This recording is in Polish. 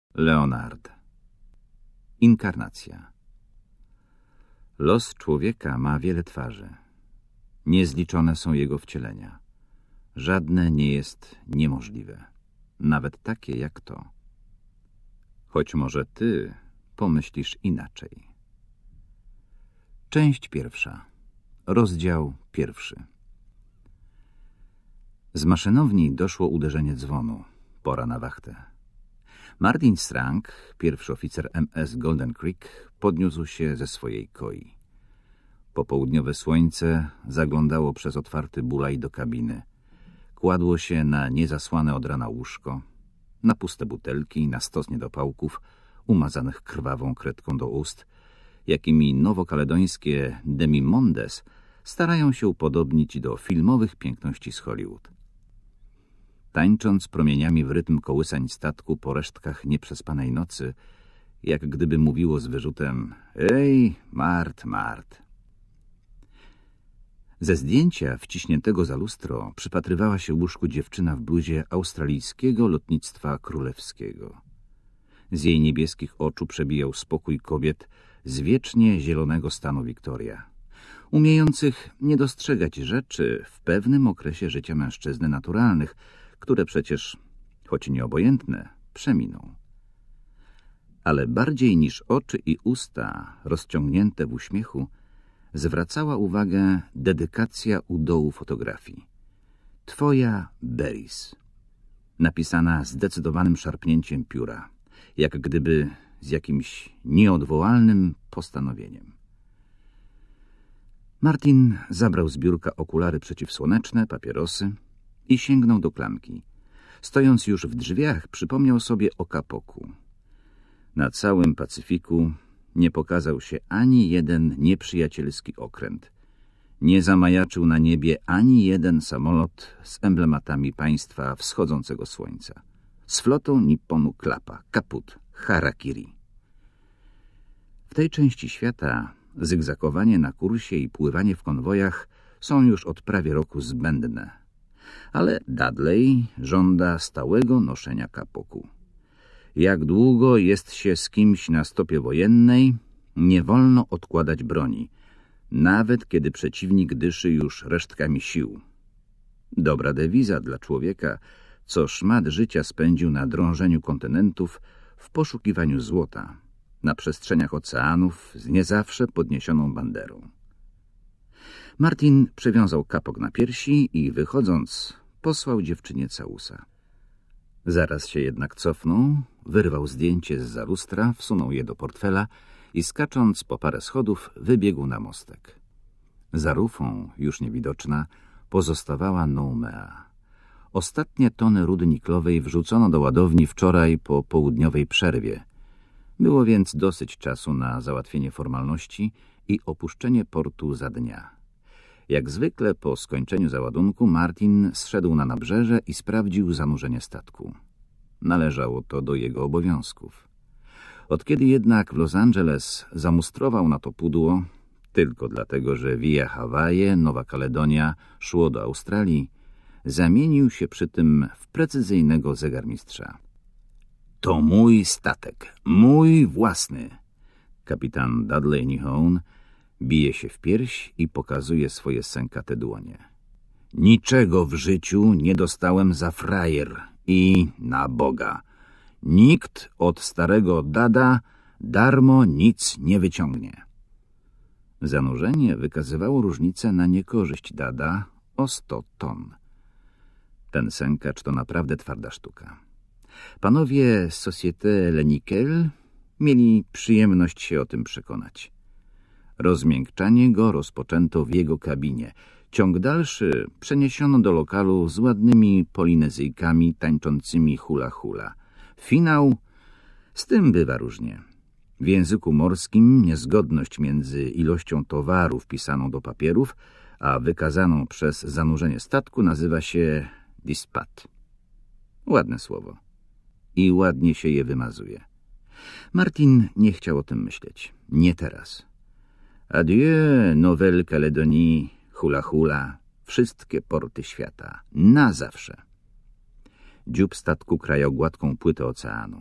Leonard. Inkarnacja. Los człowieka ma wiele twarzy. Niezliczone są jego wcielenia. Żadne nie jest niemożliwe. Nawet takie jak to. Choć może ty pomyślisz inaczej. Część pierwsza. Rozdział pierwszy. Z maszynowni doszło uderzenie dzwonu. Pora na wachtę. Martin Strang, pierwszy oficer MS Golden Creek, podniósł się ze swojej koi. Popołudniowe słońce zaglądało przez otwarty bulaj do kabiny. Kładło się na niezasłane od rana łóżko, na puste butelki, na stos niedopałków, umazanych krwawą kredką do ust, jakimi nowokaledońskie demimondes starają się upodobnić do filmowych piękności z Hollywood. Tańcząc promieniami w rytm kołysań statku po resztkach nieprzespanej nocy, jak gdyby mówiło z wyrzutem: „Ej, Mart, Mart”. Ze zdjęcia wciśniętego za lustro przypatrywała się łóżku dziewczyna w bluzie australijskiego lotnictwa królewskiego. Z jej niebieskich oczu przebijał spokój kobiet z wiecznie zielonego stanu Victoria, umiejących nie dostrzegać rzeczy w pewnym okresie życia mężczyzny naturalnych, które przecież, choć nieobojętne, przeminą. Ale bardziej niż oczy i usta rozciągnięte w uśmiechu zwracała uwagę dedykacja u dołu fotografii. Twoja Beris. Napisana zdecydowanym szarpnięciem pióra, jak gdyby z jakimś nieodwołalnym postanowieniem. Martin zabrał z biurka okulary przeciwsłoneczne, papierosy i sięgnął do klamki. Stojąc już w drzwiach, przypomniał sobie o Kapoku. Na całym Pacyfiku nie pokazał się ani jeden nieprzyjacielski okręt. Nie zamajaczył na niebie ani jeden samolot z emblematami państwa wschodzącego słońca. Z flotą Nipponu klapa, kaput, harakiri. W tej części świata zygzakowanie na kursie i pływanie w konwojach są już od prawie roku zbędne. Ale Dudley żąda stałego noszenia kapoku. Jak długo jest się z kimś na stopie wojennej, nie wolno odkładać broni, nawet kiedy przeciwnik dyszy już resztkami sił. Dobra dewiza dla człowieka, co szmat życia spędził na drążeniu kontynentów w poszukiwaniu złota, na przestrzeniach oceanów z nie zawsze podniesioną banderą. Martin przewiązał kapok na piersi i, wychodząc, posłał dziewczynie całusa. Zaraz się jednak cofnął, wyrwał zdjęcie zza lustra, wsunął je do portfela i, skacząc po parę schodów, wybiegł na mostek. Za rufą, już niewidoczna, pozostawała Noumea. Ostatnie tony rudy niklowej wrzucono do ładowni wczoraj po południowej przerwie. Było więc dosyć czasu na załatwienie formalności i opuszczenie portu za dnia. Jak zwykle po skończeniu załadunku Martin zszedł na nabrzeże i sprawdził zanurzenie statku. Należało to do jego obowiązków. Od kiedy jednak w Los Angeles zamustrował na to pudło, tylko dlatego, że via Hawaje, Nowa Kaledonia szło do Australii, zamienił się przy tym w precyzyjnego zegarmistrza. To mój statek, mój własny. Kapitan Dudley Nihon bije się w pierś i pokazuje swoje sękate dłonie. Niczego w życiu nie dostałem za frajer i na Boga. Nikt od starego dada darmo nic nie wyciągnie. Zanurzenie wykazywało różnicę na niekorzyść dada o 100 ton. Ten sękacz to naprawdę twarda sztuka. Panowie z Société Le Nickel mieli przyjemność się o tym przekonać. Rozmiękczanie go rozpoczęto w jego kabinie. Ciąg dalszy przeniesiono do lokalu z ładnymi polinezyjkami tańczącymi hula hula. Finał, z tym bywa różnie. W języku morskim niezgodność między ilością towaru wpisaną do papierów, a wykazaną przez zanurzenie statku nazywa się dispat. Ładne słowo. I ładnie się je wymazuje. Martin nie chciał o tym myśleć. Nie teraz. Adieu, Nouvelle-Calédonie, hula hula, wszystkie porty świata, na zawsze. Dziób statku krajał gładką płytę oceanu.